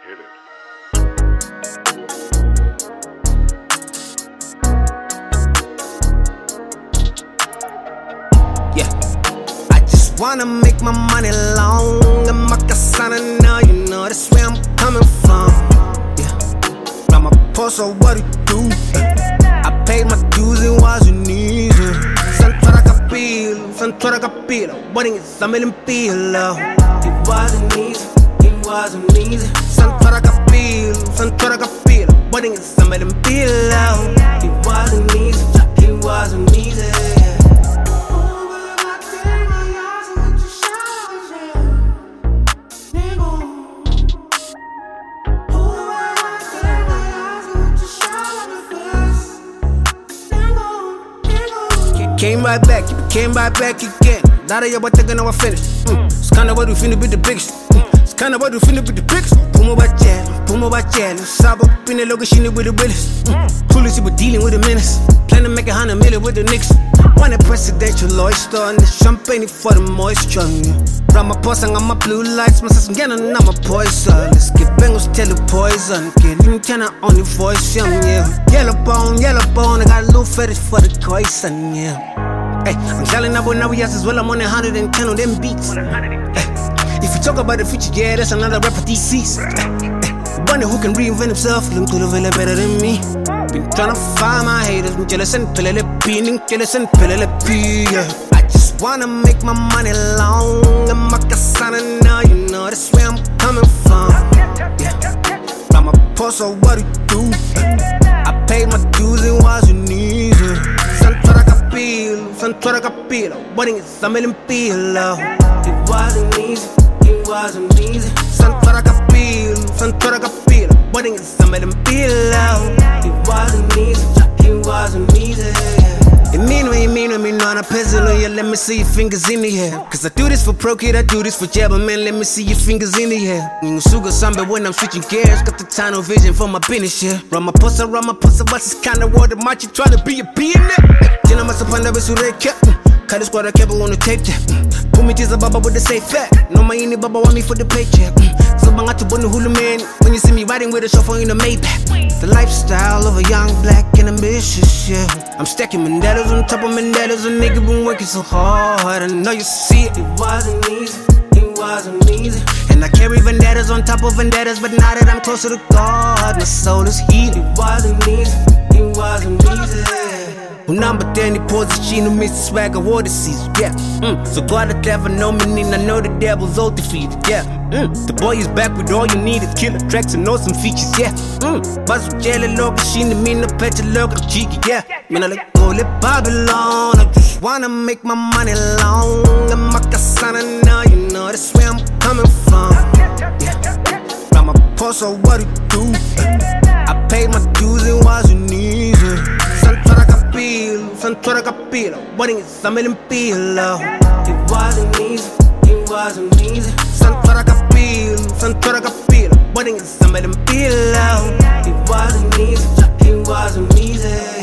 hit it. Yeah, I just wanna make my money long and make a son and now you know that's where I'm coming from. Yeah, Ramaphosa, what it do? I paid my dues and wasn't easy. Santora capilo, what is something pilo? It wasn't easy, it wasn't easy. Santora capilo, what is something pilo? It wasn't easy, it wasn't easy. Came right back again. Now that you're thinking now I finished. It's kinda what we finna be the biggest. It's kinda what we finna be the biggest. Pumo Bachel, Sabo Pine Logashini with the realest. Coolest we're dealing with the menace. Plan to make 100 million with the Knicks. Want a presidential oyster and the champagne for the moisture. Ramaphosa on my blue lights, my sister getting on my poison. Let's get Bengals tell the poison. Get him tenor on the voice, yeah. Yellow bone, I got a little fetish for the poison, yeah. Hey, I'm selling up with Navias as well, I'm on 110 on them beats. Hey, if you talk about the future, yeah, that's another rapper DC's. One who can reinvent himself, look to the villa better than me. Been tryna find my haters, I'm jealous and yeah. I just wanna make my money long and make a son and now you know that's where I'm coming from. Yeah, Ramaphosa, what it do? I paid my dues and wasn't easy. Santora capilo, what is something pilo? It wasn't easy, it wasn't easy. Santora capilo, what is something pilo? It wasn't easy, it wasn't easy. You mean what you mean when me know I'm a peasant on you, let me see your fingers in the air. Cause I do this for pro kid, I do this for jabber, man, let me see your fingers in the air. Sugar samba when I'm switching gears, got the tunnel vision for my business, yeah. Ramaphosa, what's this kind of word? Might you try to be a billionaire? Jina masapanda besureke, Kali squad I kept on the tape, put me tears baba with the safe fat. No my ini baba want me for the paycheck. So bang out to bonu hulu man, when you see me riding with a chauffeur in the Maybach. The lifestyle of a young black and ambitious, yeah. I'm stacking Mandelas on top of Mandelas, a nigga been working so hard. I know you see it. It wasn't easy, it wasn't easy. And I carry vendettas on top of vendettas, but now that I'm closer to God, my soul is heated. It wasn't easy, it wasn't easy. Number 10 position, Mr. Swagger, water season, yeah. So God, the devil know me, and I know the devil's all defeated, yeah. The boy is back with all you need is killer tracks and know some features, yeah. Buzz with jelly, logo, she me no petty, logo, cheeky, yeah. Man, I like all it Babylon. I just wanna make my money long and make a son, and now you know that's where I'm coming from. Yeah, Ramaphosa, what it do? I paid my dues and wasn't easy. Santora capilo, what is something pilo? It wasn't easy, it wasn't easy. Santora capilo, what is something pilo? It wasn't easy, it wasn't easy.